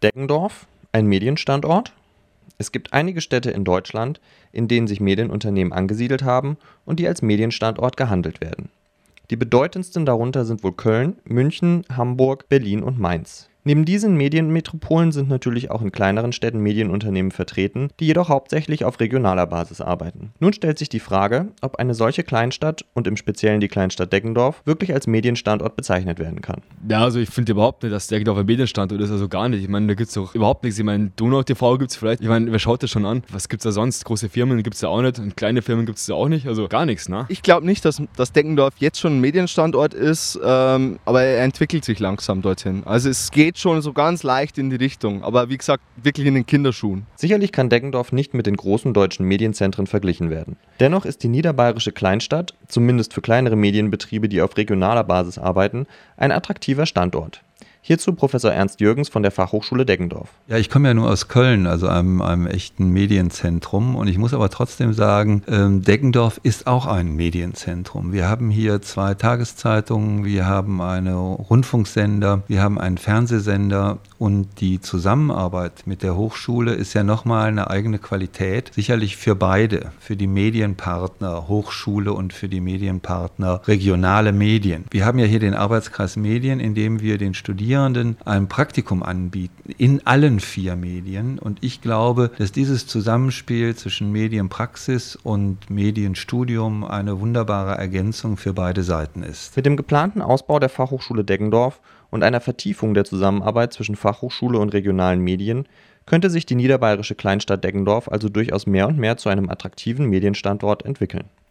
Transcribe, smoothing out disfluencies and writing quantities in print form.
Deggendorf ein Medienstandort? Es gibt einige Städte in Deutschland, in denen sich Medienunternehmen angesiedelt haben und die als Medienstandort gehandelt werden. Die bedeutendsten darunter sind wohl Köln, München, Hamburg, Berlin und Mainz. Neben diesen Medienmetropolen sind natürlich auch in kleineren Städten Medienunternehmen vertreten, die jedoch hauptsächlich auf regionaler Basis arbeiten. Nun stellt sich die Frage, ob eine solche Kleinstadt und im Speziellen die Kleinstadt Deggendorf wirklich als Medienstandort bezeichnet werden kann. Ja, also ich finde überhaupt nicht, dass Deggendorf ein Medienstandort ist, also gar nicht. Ich meine, da gibt es doch überhaupt nichts. Ich meine, Donau TV gibt es vielleicht. Ich meine, wer schaut das schon an? Was gibt es da sonst? Große Firmen gibt es da auch nicht und kleine Firmen gibt es da auch nicht. Also gar nichts, ne? Ich glaube nicht, dass Deggendorf jetzt schon ein Medienstandort ist, aber er entwickelt sich langsam dorthin. Also es geht schon so ganz leicht in die Richtung, aber wie gesagt, wirklich in den Kinderschuhen. Sicherlich kann Deggendorf nicht mit den großen deutschen Medienzentren verglichen werden. Dennoch ist die niederbayerische Kleinstadt, zumindest für kleinere Medienbetriebe, die auf regionaler Basis arbeiten, ein attraktiver Standort. Hierzu Professor Ernst Jürgens von der Fachhochschule Deggendorf. Ja, ich komme ja nur aus Köln, also einem echten Medienzentrum. Und ich muss aber trotzdem sagen, Deggendorf ist auch ein Medienzentrum. Wir haben hier 2 Tageszeitungen, wir haben einen Rundfunksender, wir haben einen Fernsehsender. Und die Zusammenarbeit mit der Hochschule ist ja nochmal eine eigene Qualität. Sicherlich für beide, für die Medienpartner Hochschule und für die Medienpartner regionale Medien. Wir haben ja hier den Arbeitskreis Medien, in dem wir den Studierenden ein Praktikum anbieten in allen 4 Medien. Und ich glaube, dass dieses Zusammenspiel zwischen Medienpraxis und Medienstudium eine wunderbare Ergänzung für beide Seiten ist. Mit dem geplanten Ausbau der Fachhochschule Deggendorf und einer Vertiefung der Zusammenarbeit zwischen Fachhochschule und regionalen Medien könnte sich die niederbayerische Kleinstadt Deggendorf also durchaus mehr und mehr zu einem attraktiven Medienstandort entwickeln.